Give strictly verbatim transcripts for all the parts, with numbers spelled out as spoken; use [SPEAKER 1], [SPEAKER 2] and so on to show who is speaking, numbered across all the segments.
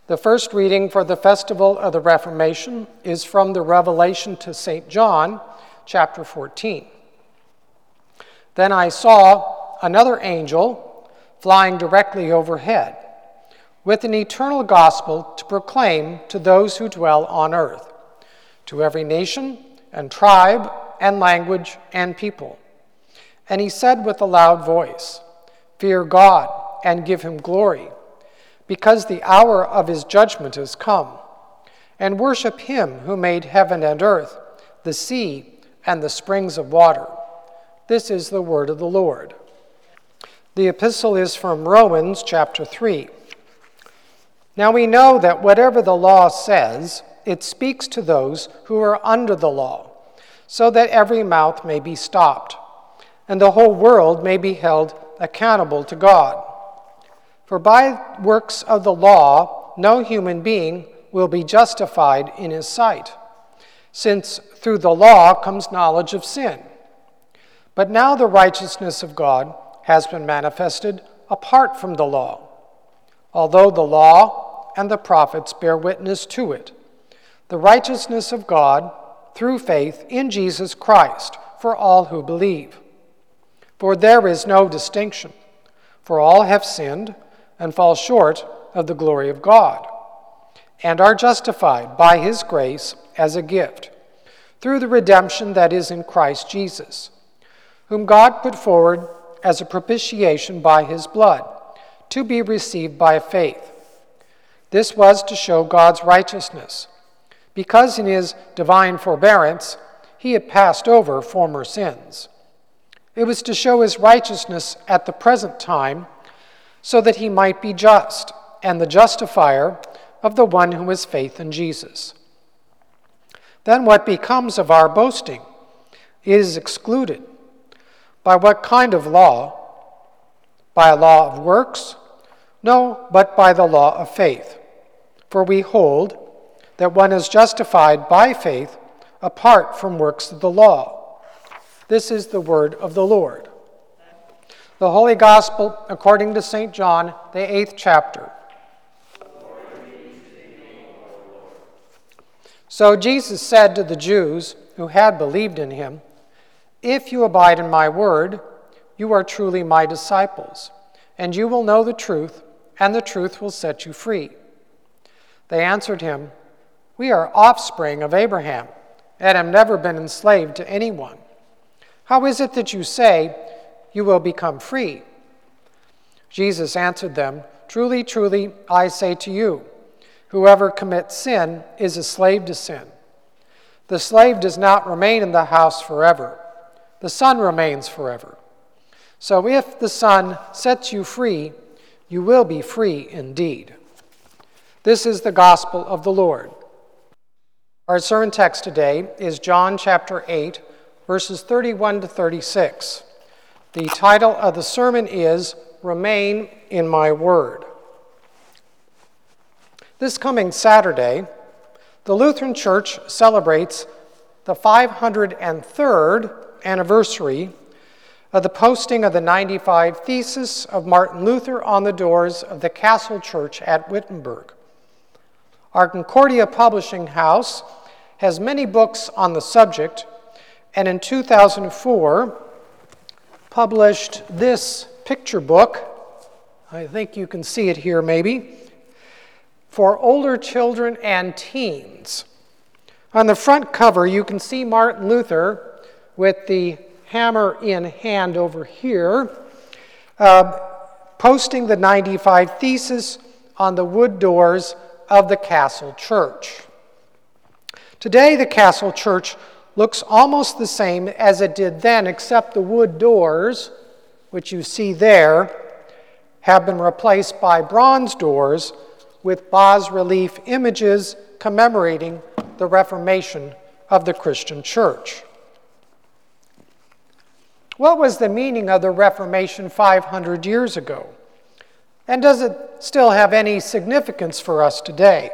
[SPEAKER 1] The first reading for the Festival of the Reformation is from the Revelation to Saint John, chapter fourteen. Then I saw another angel flying directly overhead, with an eternal gospel to proclaim to those who dwell on earth, to every nation and tribe and language and people. And he said with a loud voice, "Fear God and give him glory, because the hour of his judgment is come, and worship him who made heaven and earth, the sea, and the springs of water." This is the word of the Lord. The epistle is from Romans chapter three. Now we know that whatever the law says, it speaks to those who are under the law, so that every mouth may be stopped, and the whole world may be held accountable to God. For by works of the law, no human being will be justified in his sight, since through the law comes knowledge of sin. But now the righteousness of God has been manifested apart from the law, although the law and the prophets bear witness to it, the righteousness of God through faith in Jesus Christ for all who believe. For there is no distinction, for all have sinned and fall short of the glory of God, and are justified by his grace as a gift, through the redemption that is in Christ Jesus, whom God put forward as a propitiation by his blood, to be received by faith. This was to show God's righteousness, because in his divine forbearance he had passed over former sins. It was to show his righteousness at the present time, so that he might be just and the justifier of the one who has faith in Jesus. Then what becomes of our boasting? It is excluded. By what kind of law? By a law of works? No, but by the law of faith. For we hold that one is justified by faith apart from works of the law. This is the word of the Lord. The Holy Gospel according to Saint John, the eighth chapter. So Jesus said to the Jews who had believed in him, "If you abide in my word, you are truly my disciples, and you will know the truth, and the truth will set you free." They answered him, "We are offspring of Abraham, and have never been enslaved to anyone. How is it that you say, 'You will become free'?" Jesus answered them, "Truly, truly, I say to you, whoever commits sin is a slave to sin. The slave does not remain in the house forever. The Son remains forever. So if the Son sets you free, you will be free indeed." This is the gospel of the Lord. Our sermon text today is John chapter eight, verses thirty-one to thirty-six. The title of the sermon is "Remain in My Word." This coming Saturday, the Lutheran Church celebrates the five hundred third anniversary of the posting of the ninety-five Theses of Martin Luther on the doors of the Castle Church at Wittenberg. Our Concordia Publishing House has many books on the subject, and in two thousand four published this picture book. I think you can see it here maybe, for older children and teens. On the front cover, you can see Martin Luther with the hammer in hand over here, uh, posting the ninety-five Theses on the wood doors of the Castle Church. Today, the Castle Church looks almost the same as it did then, except the wood doors, which you see there, have been replaced by bronze doors with bas-relief images commemorating the Reformation of the Christian Church. What was the meaning of the Reformation five hundred years ago? And does it still have any significance for us today?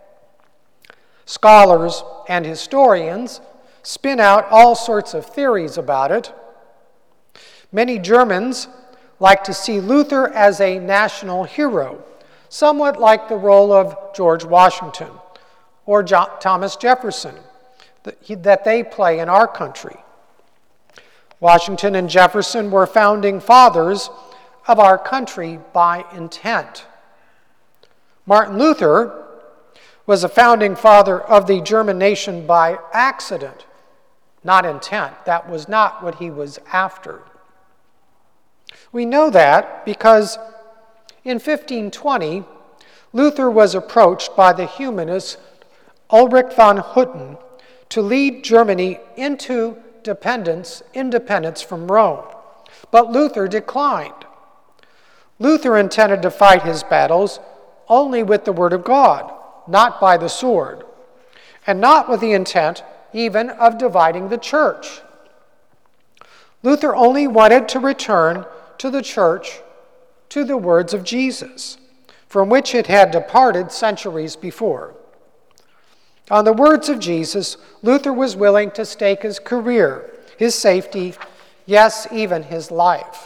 [SPEAKER 1] Scholars and historians spin out all sorts of theories about it. Many Germans like to see Luther as a national hero, somewhat like the role of George Washington or Jo- Thomas Jefferson that, he, that they play in our country. Washington and Jefferson were founding fathers of our country by intent. Martin Luther was a founding father of the German nation by accident, not intent. That was not what he was after. We know that because in fifteen twenty, Luther was approached by the humanist Ulrich von Hutten to lead Germany into dependence, independence from Rome. But Luther declined. Luther intended to fight his battles only with the Word of God, not by the sword, and not with the intent even of dividing the church. Luther only wanted to return to the church to the words of Jesus, from which it had departed centuries before. On the words of Jesus, Luther was willing to stake his career, his safety, yes, even his life.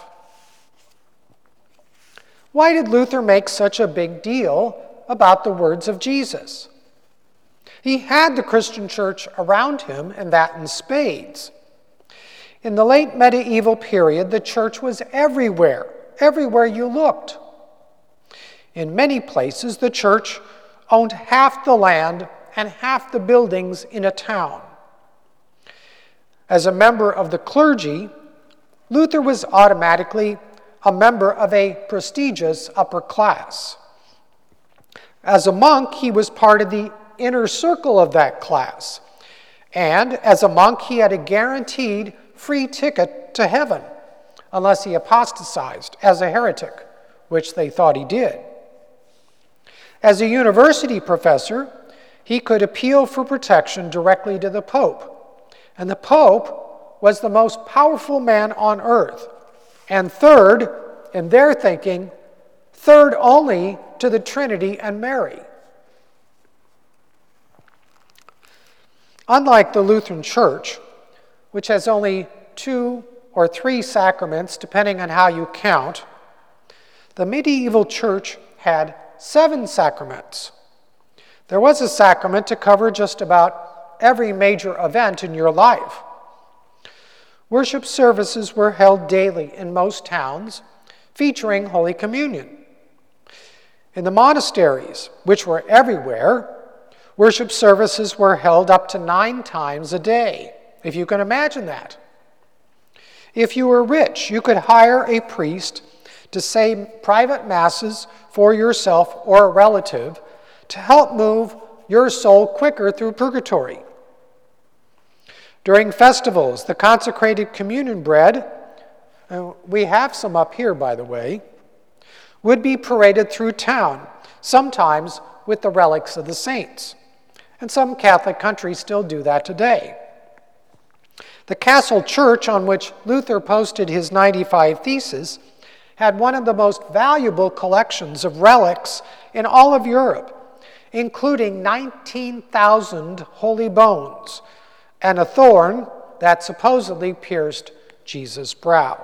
[SPEAKER 1] Why did Luther make such a big deal about the words of Jesus? He had the Christian church around him, and that in spades. In the late medieval period, the church was everywhere, everywhere you looked. In many places, the church owned half the land and half the buildings in a town. As a member of the clergy, Luther was automatically a member of a prestigious upper class. As a monk, he was part of the inner circle of that class. And as a monk, he had a guaranteed free ticket to heaven, unless he apostatized as a heretic, which they thought he did. As a university professor, he could appeal for protection directly to the Pope. And the Pope was the most powerful man on earth. And third, in their thinking, third only to the Trinity and Mary. Unlike the Lutheran Church, which has only two or three sacraments, depending on how you count, the medieval church had seven sacraments. There was a sacrament to cover just about every major event in your life. Worship services were held daily in most towns, featuring Holy Communion. In the monasteries, which were everywhere, worship services were held up to nine times a day, if you can imagine that. If you were rich, you could hire a priest to say private masses for yourself or a relative to help move your soul quicker through purgatory. During festivals, the consecrated communion bread, uh, we have some up here, by the way, would be paraded through town, sometimes with the relics of the saints. And some Catholic countries still do that today. The Castle Church, on which Luther posted his ninety-five Theses, had one of the most valuable collections of relics in all of Europe, including nineteen thousand holy bones and a thorn that supposedly pierced Jesus' brow.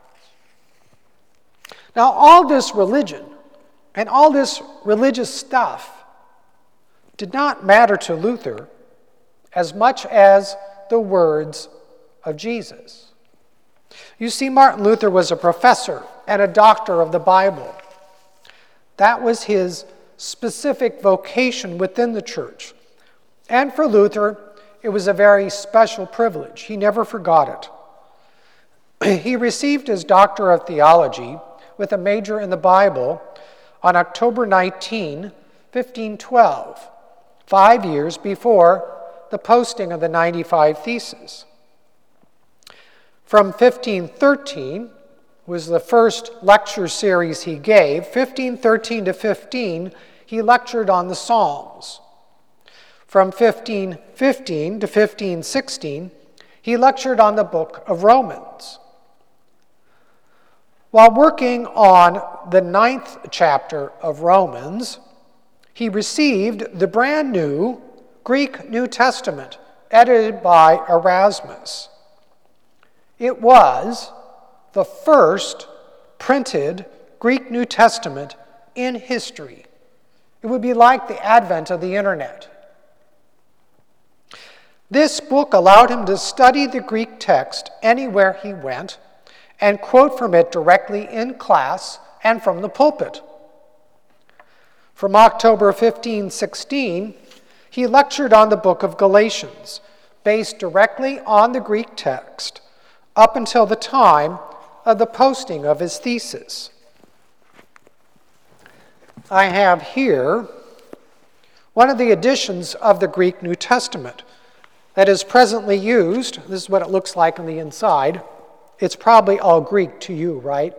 [SPEAKER 1] Now, all this religion and all this religious stuff did not matter to Luther as much as the words of Jesus. You see, Martin Luther was a professor and a doctor of the Bible. That was his specific vocation within the church. And for Luther, it was a very special privilege. He never forgot it. He received his Doctor of Theology with a major in the Bible on October nineteenth, fifteen twelve, five years before the posting of the ninety-five Theses. From fifteen thirteen was the first lecture series he gave. fifteen thirteen to fifteen, he lectured on the Psalms. From fifteen fifteen to fifteen sixteen, he lectured on the book of Romans. While working on the ninth chapter of Romans, he received the brand new Greek New Testament, edited by Erasmus. It was the first printed Greek New Testament in history. It would be like the advent of the internet. This book allowed him to study the Greek text anywhere he went and quote from it directly in class and from the pulpit. From October fifteen sixteen, he lectured on the book of Galatians, based directly on the Greek text, up until the time of the posting of his thesis. I have here one of the editions of the Greek New Testament that is presently used. This is what it looks like on the inside. It's probably all Greek to you, right?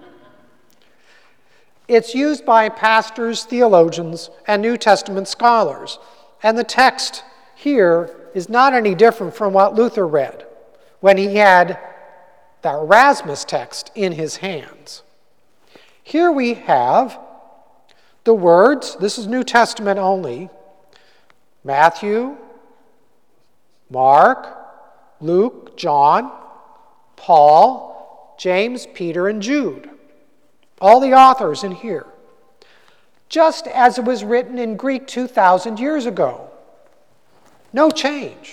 [SPEAKER 1] It's used by pastors, theologians, and New Testament scholars. And the text here is not any different from what Luther read when he had the Erasmus text in his hands. Here we have the words, this is New Testament only, Matthew, Mark, Luke, John, Paul, James, Peter, and Jude. All the authors in here. Just as it was written in Greek two thousand years ago. No change.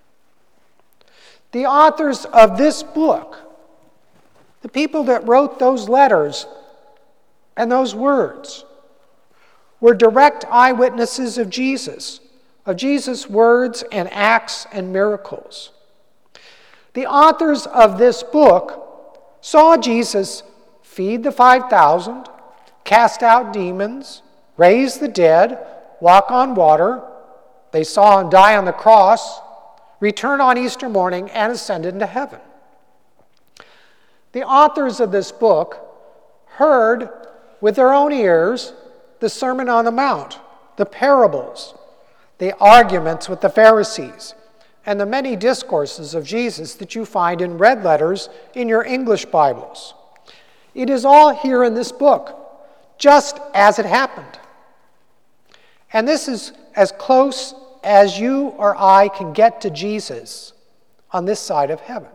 [SPEAKER 1] The authors of this book, the people that wrote those letters and those words, were direct eyewitnesses of Jesus, of Jesus' words and acts and miracles. The authors of this book saw Jesus feed the five thousand, cast out demons, raise the dead, walk on water. They saw him die on the cross, return on Easter morning, and ascend into heaven. The authors of this book heard with their own ears the Sermon on the Mount, the parables, the arguments with the Pharisees, and the many discourses of Jesus that you find in red letters in your English Bibles. It is all here in this book, just as it happened. And this is as close as you or I can get to Jesus on this side of heaven.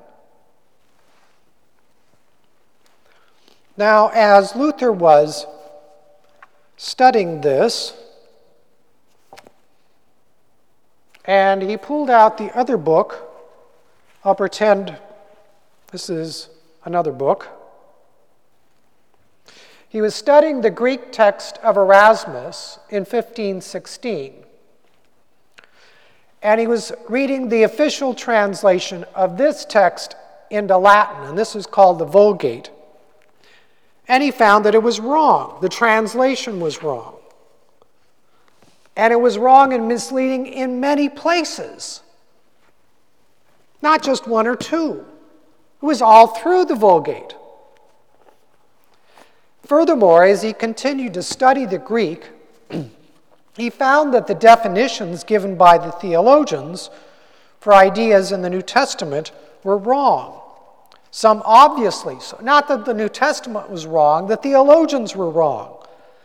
[SPEAKER 1] Now, as Luther was studying this, and he pulled out the other book. I'll pretend this is another book. He was studying the Greek text of Erasmus in fifteen sixteen. And he was reading the official translation of this text into Latin, and this is called the Vulgate. And he found that it was wrong. The translation was wrong. And it was wrong and misleading in many places. Not just one or two. It was all through the Vulgate. Furthermore, as he continued to study the Greek, he found that the definitions given by the theologians for ideas in the New Testament were wrong. Some obviously so. Not that the New Testament was wrong, the theologians were wrong.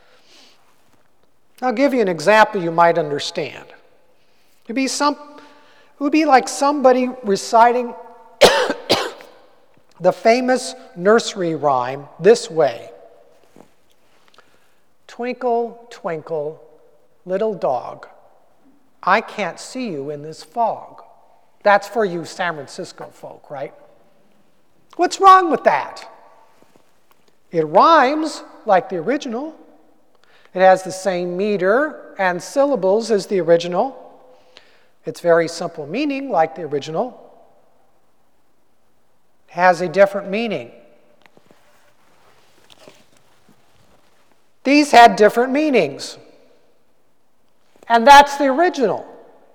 [SPEAKER 1] I'll give you an example you might understand. It'd be some, it would be like somebody reciting the famous nursery rhyme this way. Twinkle, twinkle, little dog, I can't see you in this fog. That's for you San Francisco folk, right? What's wrong with that? It rhymes like the original. It has the same meter and syllables as the original. It's very simple meaning like the original. It has a different meaning. These had different meanings. And that's the original.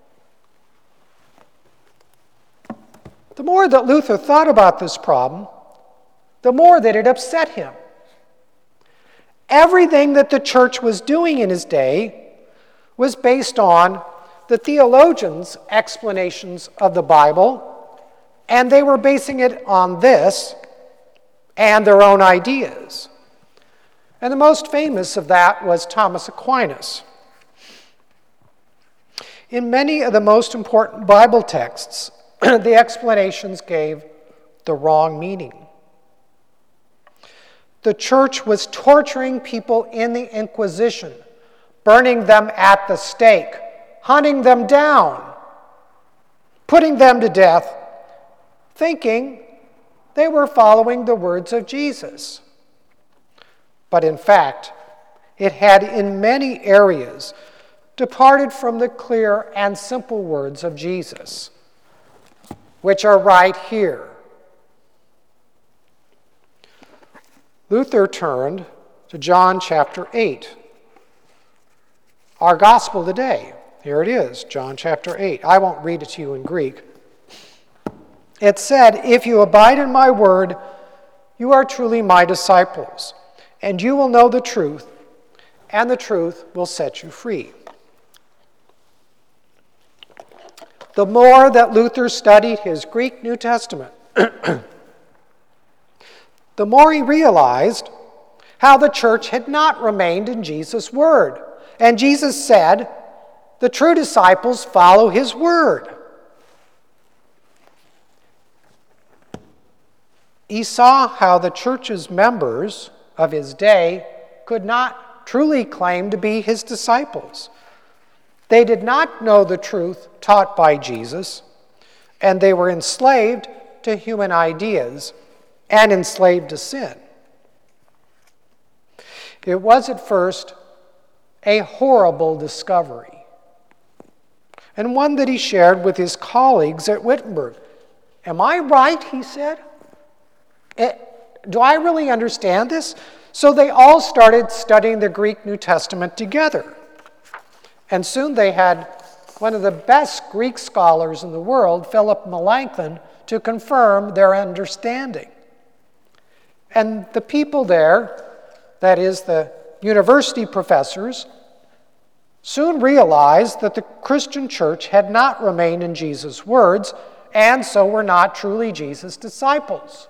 [SPEAKER 1] The more that Luther thought about this problem, the more that it upset him. Everything that the church was doing in his day was based on the theologians' explanations of the Bible, and they were basing it on this and their own ideas. And the most famous of that was Thomas Aquinas. In many of the most important Bible texts, the explanations gave the wrong meaning. The church was torturing people in the Inquisition burning them at the stake, hunting them down, putting them to death, thinking they were following the words of Jesus. But in fact, it had in many areas departed from the clear and simple words of Jesus, which are right here. Luther turned to John chapter eight, our gospel today. Here it is, John chapter eight. I won't read it to you in Greek. It said, "If you abide in my word, you are truly my disciples, and you will know the truth, and the truth will set you free." The more that Luther studied his Greek New Testament, the more he realized how the church had not remained in Jesus' word. And Jesus said, the true disciples follow his word. He saw how the church's members of his day could not truly claim to be his disciples. They did not know the truth taught by Jesus, and they were enslaved to human ideas and enslaved to sin. It was at first a horrible discovery, and one that he shared with his colleagues at Wittenberg. Am I right, he said? Do I really understand this? So they all started studying the Greek New Testament together. And soon they had one of the best Greek scholars in the world, Philip Melanchthon, to confirm their understanding. And the people there, that is the university professors, soon realized that the Christian church had not remained in Jesus' words, and so were not truly Jesus' disciples.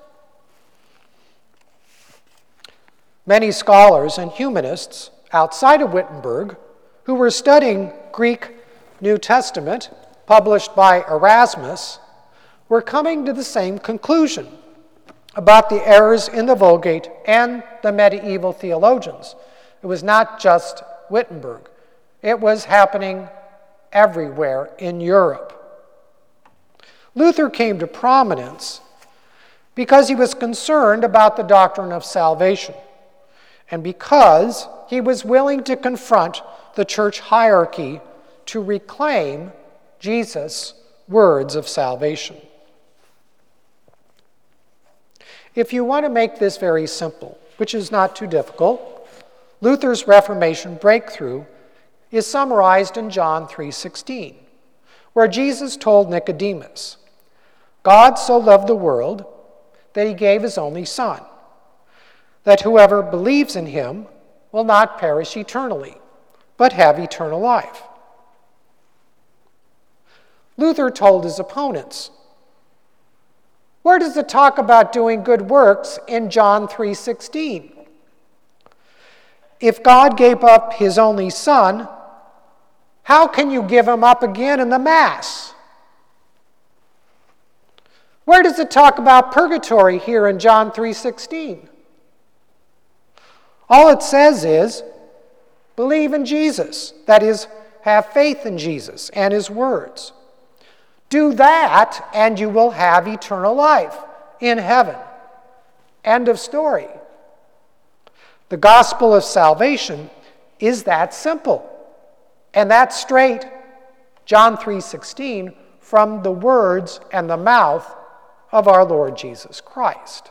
[SPEAKER 1] Many scholars and humanists outside of Wittenberg who were studying Greek New Testament, published by Erasmus, were coming to the same conclusion about the errors in the Vulgate and the medieval theologians. It was not just Wittenberg. It was happening everywhere in Europe. Luther came to prominence because he was concerned about the doctrine of salvation, and because he was willing to confront the church hierarchy to reclaim Jesus' words of salvation. If you want to make this very simple, which is not too difficult, Luther's Reformation breakthrough is summarized in John three sixteen, where Jesus told Nicodemus, "God so loved the world that he gave his only Son, that whoever believes in him will not perish eternally, but have eternal life." Luther told his opponents, where does it talk about doing good works in John three sixteen? If God gave up his only Son, how can you give him up again in the Mass? Where does it talk about purgatory here in John three sixteen? All it says is, believe in Jesus, that is, have faith in Jesus and his words. Do that, and you will have eternal life in heaven. End of story. The gospel of salvation is that simple, and that straight, John three sixteen, from the words and the mouth of our Lord Jesus Christ.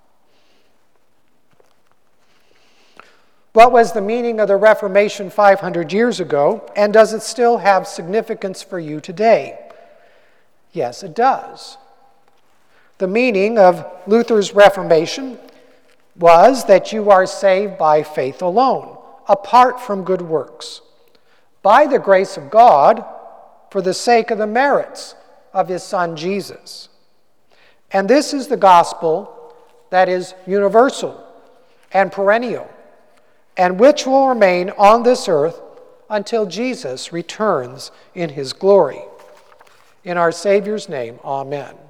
[SPEAKER 1] What was the meaning of the Reformation five hundred years ago, and does it still have significance for you today? Yes, it does. The meaning of Luther's Reformation was that you are saved by faith alone, apart from good works, by the grace of God, for the sake of the merits of his Son Jesus. And this is the gospel that is universal and perennial, and which will remain on this earth until Jesus returns in his glory. In our Savior's name, amen.